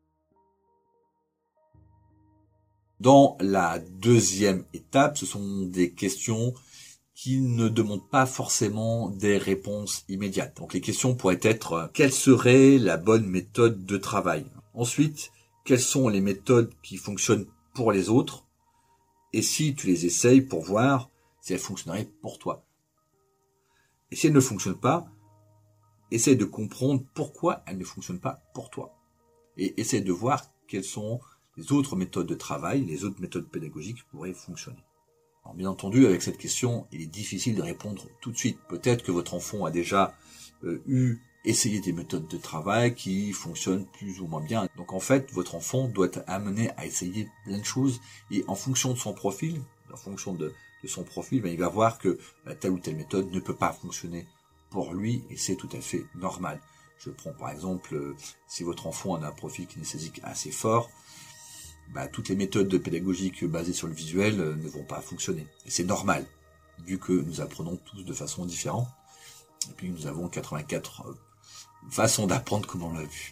Dans la deuxième étape, ce sont des questions qui ne demandent pas forcément des réponses immédiates. Donc les questions pourraient être euh, quelle serait la bonne méthode de travail? Ensuite, quelles sont les méthodes qui fonctionnent pour les autres? Et si tu les essayes pour voir si elles fonctionneraient pour toi? Et si elles ne fonctionnent pas, essaye de comprendre pourquoi elles ne fonctionnent pas pour toi. Et essaye de voir quelles sont les autres méthodes de travail, les autres méthodes pédagogiques qui pourraient fonctionner. Alors, bien entendu, avec cette question, il est difficile de répondre tout de suite. Peut-être que votre enfant a déjà euh, eu, essayé des méthodes de travail qui fonctionnent plus ou moins bien. Donc en fait, votre enfant doit être amené à essayer plein de choses et en fonction de son profil, en fonction de, de son profil, ben, il va voir que ben, telle ou telle méthode ne peut pas fonctionner pour lui et c'est tout à fait normal. Je prends par exemple, euh, si votre enfant a un profil kinesthésique assez fort, bah, toutes les méthodes pédagogiques basées sur le visuel euh, ne vont pas fonctionner. Et c'est normal, vu que nous apprenons tous de façon différente. Et puis nous avons quatre-vingt-quatre euh, façons d'apprendre comme on l'a vu.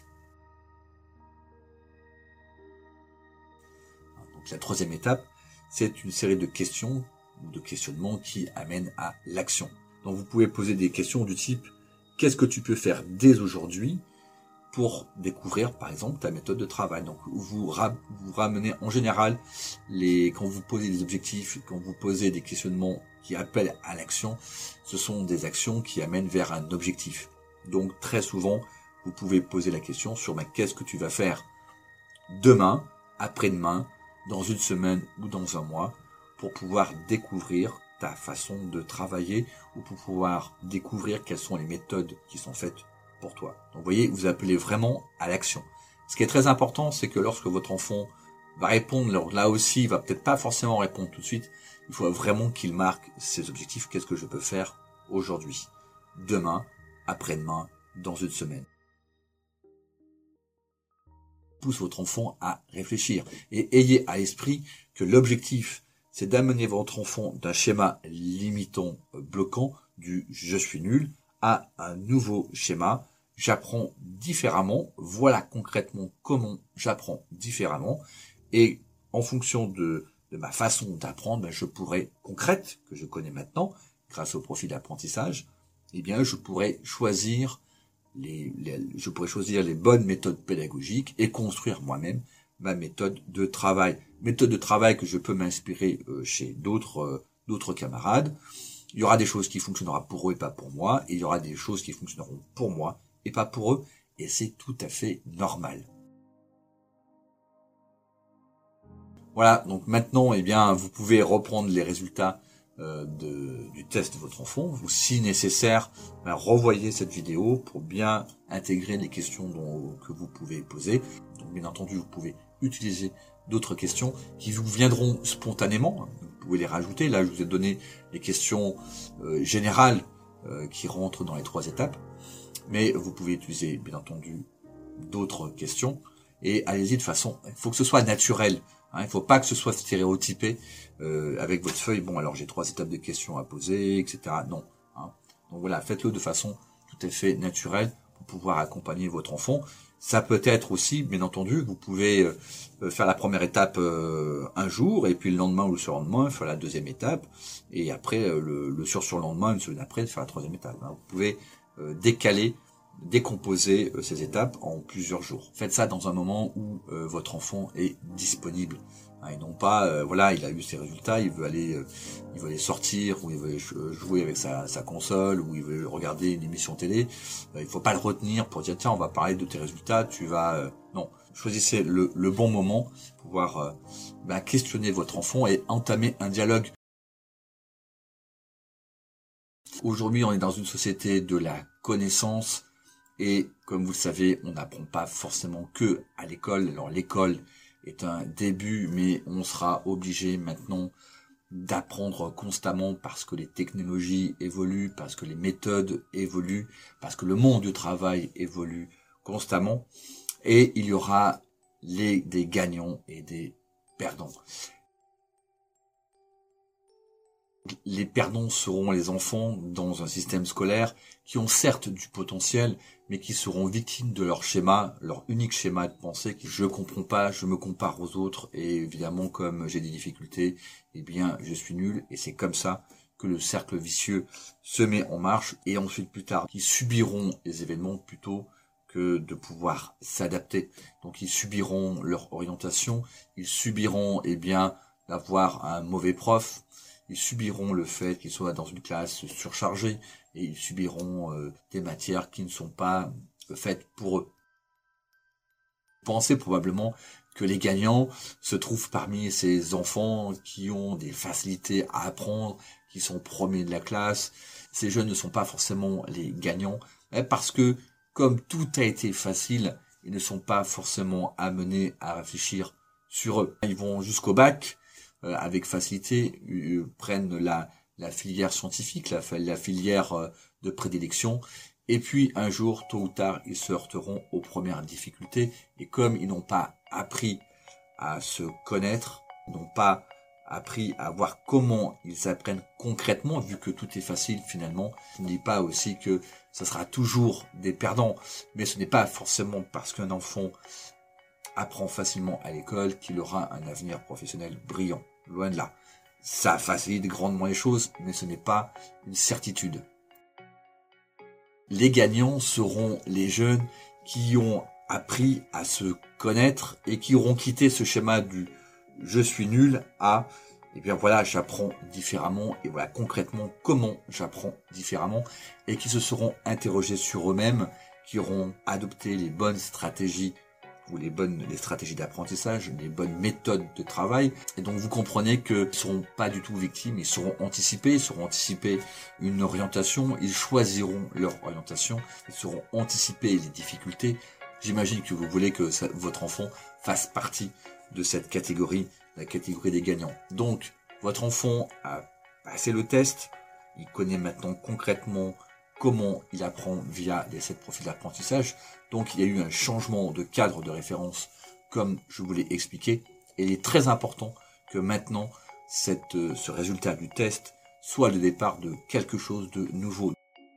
Donc la troisième étape, c'est une série de questions ou de questionnements qui amènent à l'action. Donc vous pouvez poser des questions du type « Qu'est-ce que tu peux faire dès aujourd'hui ?» pour découvrir, par exemple, ta méthode de travail. Donc, vous, ra- vous ramenez en général, les, quand vous posez des objectifs, quand vous posez des questionnements qui appellent à l'action, ce sont des actions qui amènent vers un objectif. Donc, très souvent, vous pouvez poser la question sur mais qu'est-ce que tu vas faire demain, après-demain, dans une semaine ou dans un mois, pour pouvoir découvrir ta façon de travailler ou pour pouvoir découvrir quelles sont les méthodes qui sont faites pour toi. Donc vous voyez, vous appelez vraiment à l'action. Ce qui est très important, c'est que lorsque votre enfant va répondre, là aussi, il va peut-être pas forcément répondre tout de suite, il faut vraiment qu'il marque ses objectifs. Qu'est-ce que je peux faire aujourd'hui, demain, après-demain, dans une semaine? Pousse votre enfant à réfléchir et ayez à l'esprit que l'objectif, c'est d'amener votre enfant d'un schéma limitant, bloquant, du « je suis nul », à un nouveau schéma, j'apprends différemment, voilà concrètement comment j'apprends différemment, et en fonction de, de ma façon d'apprendre, ben je pourrais, concrète, que je connais maintenant, grâce au profil d'apprentissage, eh bien je pourrais choisir les, les, je pourrais choisir les bonnes méthodes pédagogiques et construire moi-même ma méthode de travail. Méthode de travail que je peux m'inspirer euh, chez d'autres euh, d'autres camarades. Il y aura des choses qui fonctionneront pour eux et pas pour moi, et il y aura des choses qui fonctionneront pour moi et pas pour eux, et c'est tout à fait normal. Voilà, donc maintenant, eh bien, vous pouvez reprendre les résultats euh, de, du test de votre enfant, ou si nécessaire, ben, revoyez cette vidéo pour bien intégrer les questions dont, que vous pouvez poser. Donc, bien entendu, vous pouvez utiliser d'autres questions qui vous viendront spontanément. Vous pouvez les rajouter. Là, je vous ai donné les questions euh, générales euh, qui rentrent dans les trois étapes. Mais vous pouvez utiliser, bien entendu, d'autres questions. Et allez-y de façon... Il faut que ce soit naturel. Hein, il ne faut pas que ce soit stéréotypé euh, avec votre feuille. Bon, alors j'ai trois étapes de questions à poser, et cetera. Non. Hein. Donc voilà, faites-le de façon tout à fait naturelle pour pouvoir accompagner votre enfant. Ça peut être aussi, bien entendu, vous pouvez euh, faire la première étape euh, un jour, et puis le lendemain ou le surlendemain, faire la deuxième étape, et après euh, le, le sur-surlendemain, une semaine après, faire la troisième étape. Hein. Vous pouvez euh, décaler, décomposer euh, ces étapes en plusieurs jours. Faites ça dans un moment où euh, votre enfant est disponible. Hein, et non pas, euh, voilà, il a eu ses résultats, il veut aller, euh, il veut aller sortir, ou il veut jouer avec sa, sa console, ou il veut regarder une émission télé. Euh, il faut pas le retenir pour dire tiens, on va parler de tes résultats. Tu vas, euh, non, choisissez le, le bon moment pour pouvoir euh, ben, questionner votre enfant et entamer un dialogue. Aujourd'hui, on est dans une société de la connaissance. Et comme vous le savez, on n'apprend pas forcément que à l'école. Alors l'école est un début, mais on sera obligé maintenant d'apprendre constamment parce que les technologies évoluent, parce que les méthodes évoluent, parce que le monde du travail évolue constamment. Et il y aura les, des gagnants et des perdants. Les perdants seront les enfants dans un système scolaire qui ont certes du potentiel, mais qui seront victimes de leur schéma, leur unique schéma de pensée, qui je comprends pas, je me compare aux autres, et évidemment comme j'ai des difficultés, eh bien je suis nul, et c'est comme ça que le cercle vicieux se met en marche, et ensuite plus tard, qui subiront les événements plutôt que de pouvoir s'adapter. Donc ils subiront leur orientation, ils subiront eh bien d'avoir un mauvais prof, ils subiront le fait qu'ils soient dans une classe surchargée et ils subiront euh, des matières qui ne sont pas faites pour eux. Pensez probablement que les gagnants se trouvent parmi ces enfants qui ont des facilités à apprendre, qui sont premiers de la classe. Ces jeunes ne sont pas forcément les gagnants parce que, comme tout a été facile, ils ne sont pas forcément amenés à réfléchir sur eux. Ils vont jusqu'au bac, Euh, avec facilité, euh, prennent la, la filière scientifique, la, la filière euh, de prédilection, et puis un jour, tôt ou tard, ils se heurteront aux premières difficultés, et comme ils n'ont pas appris à se connaître, n'ont pas appris à voir comment ils apprennent concrètement, vu que tout est facile finalement, je ne dis pas aussi que ce sera toujours des perdants, mais ce n'est pas forcément parce qu'un enfant apprend facilement à l'école qu'il aura un avenir professionnel brillant. Loin de là. Ça facilite grandement les choses, mais ce n'est pas une certitude. Les gagnants seront les jeunes qui ont appris à se connaître et qui auront quitté ce schéma du « je suis nul » à « eh bien voilà, j'apprends différemment et voilà concrètement comment j'apprends différemment » et qui se seront interrogés sur eux-mêmes, qui auront adopté les bonnes stratégies ou les bonnes les stratégies d'apprentissage, les bonnes méthodes de travail. Et donc vous comprenez qu'ils ne seront pas du tout victimes, ils seront anticipés, ils seront anticipés une orientation, ils choisiront leur orientation, ils seront anticipés les difficultés. J'imagine que vous voulez que ça, votre enfant fasse partie de cette catégorie, la catégorie des gagnants. Donc votre enfant a passé le test, il connaît maintenant concrètement comment il apprend via les sept profils d'apprentissage. Donc il y a eu un changement de cadre de référence comme je vous l'ai expliqué. Et il est très important que maintenant cette, ce résultat du test soit le départ de quelque chose de nouveau.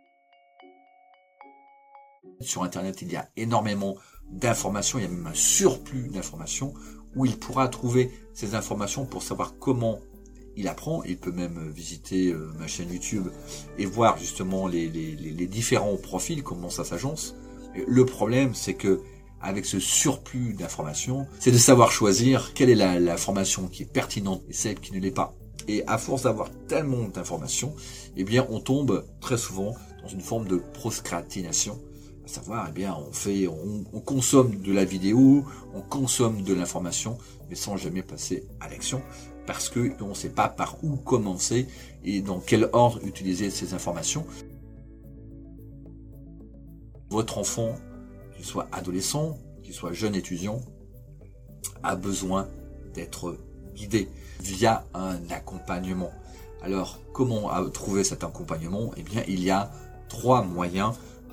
Sur Internet, il y a énormément d'informations, il y a même un surplus d'informations où il pourra trouver ces informations pour savoir comment il apprend. Il peut même visiter euh, ma chaîne YouTube et voir justement les, les, les différents profils, comment ça s'agence. Le problème, c'est que avec ce surplus d'informations, c'est de savoir choisir quelle est la, la formation qui est pertinente et celle qui ne l'est pas. Et à force d'avoir tellement d'informations, eh bien, on tombe très souvent dans une forme de procrastination. À savoir, eh bien, on fait, on, on consomme de la vidéo, on consomme de l'information, mais sans jamais passer à l'action. Parce que on ne sait pas par où commencer et dans quel ordre utiliser ces informations. Votre enfant, qu'il soit adolescent, qu'il soit jeune étudiant, a besoin d'être guidé via un accompagnement. Alors, comment trouver cet accompagnement? Eh bien, il y a trois moyens.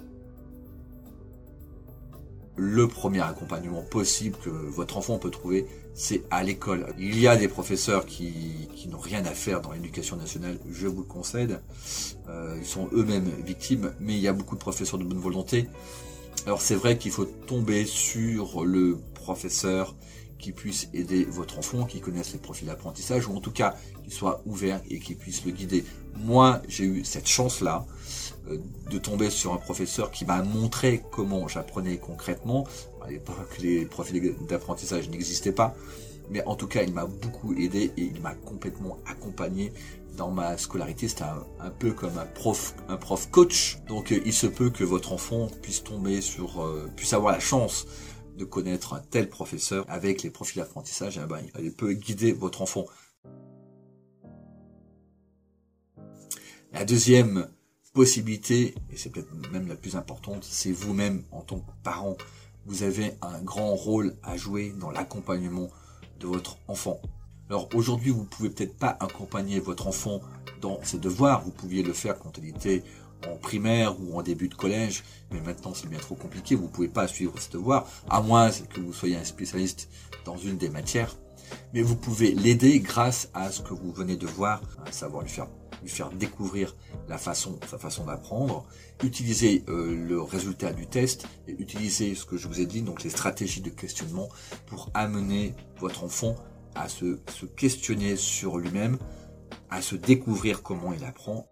Le premier accompagnement possible que votre enfant peut trouver, c'est à l'école. Il y a des professeurs qui, qui n'ont rien à faire dans l'éducation nationale, je vous le concède. Euh, ils sont eux-mêmes victimes, mais il y a beaucoup de professeurs de bonne volonté. Alors c'est vrai qu'il faut tomber sur le professeur qui puisse aider votre enfant, qui connaisse les profils d'apprentissage, ou en tout cas qui soit ouvert et qui puisse le guider. Moi, j'ai eu cette chance-là euh, de tomber sur un professeur qui m'a montré comment j'apprenais concrètement. À l'époque, les profils d'apprentissage n'existaient pas, mais en tout cas, il m'a beaucoup aidé et il m'a complètement accompagné dans ma scolarité. C'était un, un peu comme un prof, un prof coach. Donc, euh, il se peut que votre enfant puisse tomber sur, euh, puisse avoir la chance de connaître un tel professeur avec les profils d'apprentissage. Eh ben, il peut guider votre enfant. La deuxième possibilité, et c'est peut-être même la plus importante, c'est vous-même en tant que parent. Vous avez un grand rôle à jouer dans l'accompagnement de votre enfant. Alors aujourd'hui, vous pouvez peut-être pas accompagner votre enfant dans ses devoirs. Vous pouviez le faire quand il était en primaire ou en début de collège, mais maintenant c'est bien trop compliqué. Vous pouvez pas suivre ses devoirs, à moins que vous soyez un spécialiste dans une des matières. Mais vous pouvez l'aider grâce à ce que vous venez de voir, à savoir lui faire lui faire découvrir la façon, sa façon d'apprendre, utiliser euh, le résultat du test et utiliser ce que je vous ai dit, donc les stratégies de questionnement pour amener votre enfant à se, se questionner sur lui-même, à se découvrir comment il apprend.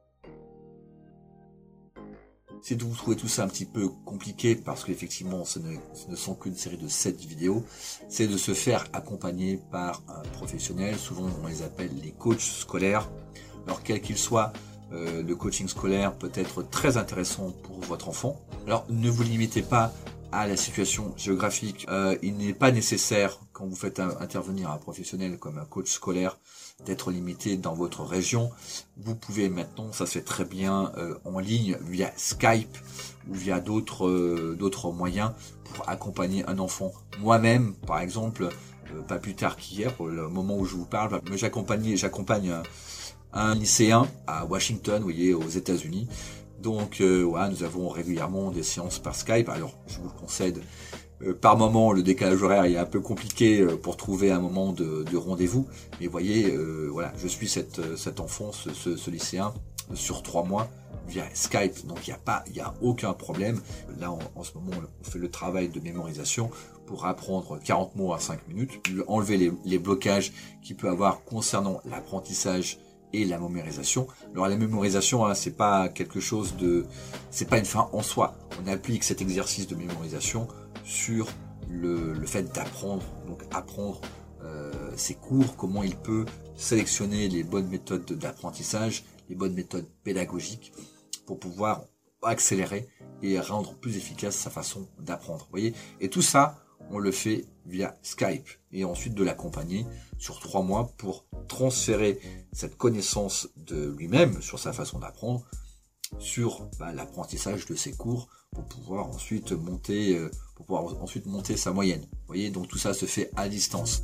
Si vous trouvez tout ça un petit peu compliqué, parce qu'effectivement ce ne, ce ne sont qu'une série de sept vidéos, c'est de se faire accompagner par un professionnel. Souvent on les appelle les coachs scolaires. Alors quel qu'il soit, euh, le coaching scolaire peut être très intéressant pour votre enfant. Alors ne vous limitez pas à la situation géographique. Euh, il n'est pas nécessaire, quand vous faites un, intervenir un professionnel comme un coach scolaire, d'être limité dans votre région. Vous pouvez maintenant, ça se fait très bien euh, en ligne via Skype ou via d'autres euh, d'autres moyens pour accompagner un enfant. Moi-même, par exemple, euh, pas plus tard qu'hier, au moment où je vous parle, j'accompagne j'accompagne un, un lycéen à Washington, vous voyez, aux États-Unis. Donc euh, voilà, nous avons régulièrement des séances par Skype. Alors, je vous le concède, euh, par moment, le décalage horaire est un peu compliqué euh, pour trouver un moment de, de rendez-vous. Mais vous voyez, euh, voilà, je suis cette, cet enfant, ce, ce, ce lycéen, sur trois mois via Skype. Donc, il n'y a pas, il y a aucun problème. Là, en, en ce moment, on fait le travail de mémorisation pour apprendre quarante mots à cinq minutes, enlever les, les blocages qu'il peut avoir concernant l'apprentissage et la mémorisation. Alors la mémorisation, hein, c'est pas quelque chose de, c'est pas une fin en soi. On applique cet exercice de mémorisation sur le, le fait d'apprendre, donc apprendre euh, ses cours, comment il peut sélectionner les bonnes méthodes d'apprentissage, les bonnes méthodes pédagogiques pour pouvoir accélérer et rendre plus efficace sa façon d'apprendre. Vous voyez, et tout ça, on le fait via Skype et ensuite de l'accompagner sur trois mois pour transférer cette connaissance de lui-même sur sa façon d'apprendre sur bah, l'apprentissage de ses cours pour pouvoir ensuite monter euh, pour pouvoir ensuite monter sa moyenne. Vous voyez, donc tout ça se fait à distance.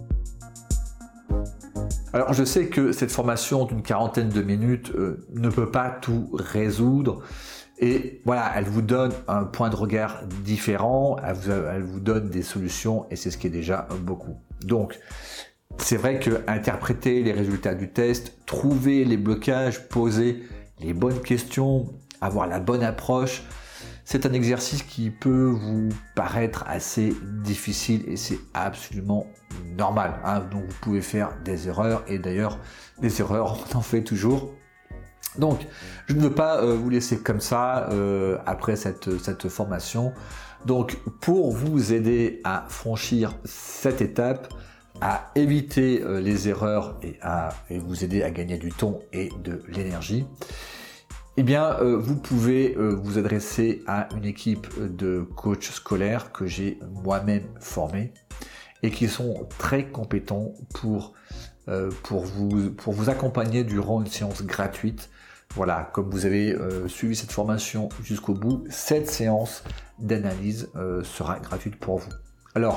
Alors je sais que cette formation d'une quarantaine de minutes euh, ne peut pas tout résoudre. Et voilà, elle vous donne un point de regard différent, elle vous, elle vous donne des solutions et c'est ce qui est déjà beaucoup. Donc, c'est vrai que interpréter les résultats du test, trouver les blocages, poser les bonnes questions, avoir la bonne approche, c'est un exercice qui peut vous paraître assez difficile et c'est absolument normal. Hein. Donc, vous pouvez faire des erreurs et d'ailleurs, des erreurs, on en fait toujours. Donc, je ne veux pas euh, vous laisser comme ça euh, après cette, cette formation. Donc, pour vous aider à franchir cette étape, à éviter euh, les erreurs et à et vous aider à gagner du temps et de l'énergie, eh bien, euh, vous pouvez euh, vous adresser à une équipe de coachs scolaires que j'ai moi-même formés et qui sont très compétents pour, euh, pour, vous, pour vous accompagner durant une séance gratuite. Voilà, comme vous avez euh, suivi cette formation jusqu'au bout, cette séance d'analyse euh, sera gratuite pour vous. Alors,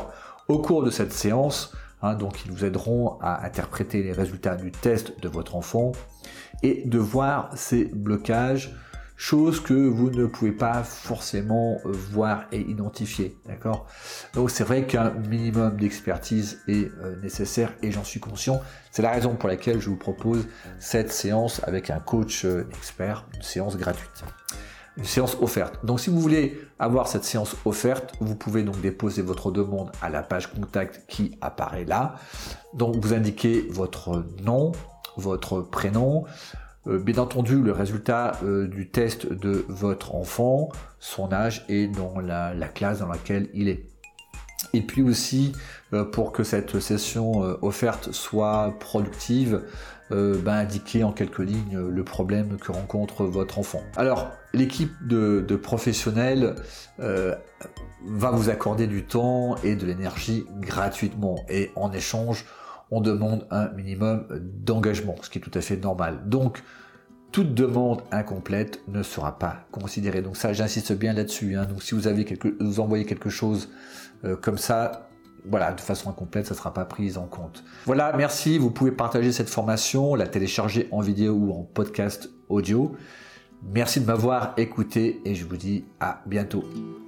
Au cours de cette séance, hein, donc ils vous aideront à interpréter les résultats du test de votre enfant et de voir ces blocages, chose que vous ne pouvez pas forcément voir et identifier, d'accord? Donc c'est vrai qu'un minimum d'expertise est euh, nécessaire et j'en suis conscient. C'est la raison pour laquelle je vous propose cette séance avec un coach euh, expert, une séance gratuite, une séance offerte. Donc si vous voulez avoir cette séance offerte, vous pouvez donc déposer votre demande à la page contact qui apparaît là. Donc vous indiquez votre nom, votre prénom, Euh, bien entendu, le résultat euh, du test de votre enfant, son âge et dans la, la classe dans laquelle il est. Et puis aussi, euh, pour que cette session euh, offerte soit productive, euh, ben, indiquer en quelques lignes le problème que rencontre votre enfant. Alors, l'équipe de, de professionnels euh, va vous accorder du temps et de l'énergie gratuitement. Et en échange, on demande un minimum d'engagement, ce qui est tout à fait normal. Donc, toute demande incomplète ne sera pas considérée. Donc ça, j'insiste bien là-dessus. Hein. Donc si vous avez quelque, vous envoyez quelque chose euh, comme ça, voilà, de façon incomplète, ça ne sera pas pris en compte. Voilà, merci. Vous pouvez partager cette formation, la télécharger en vidéo ou en podcast audio. Merci de m'avoir écouté et je vous dis à bientôt.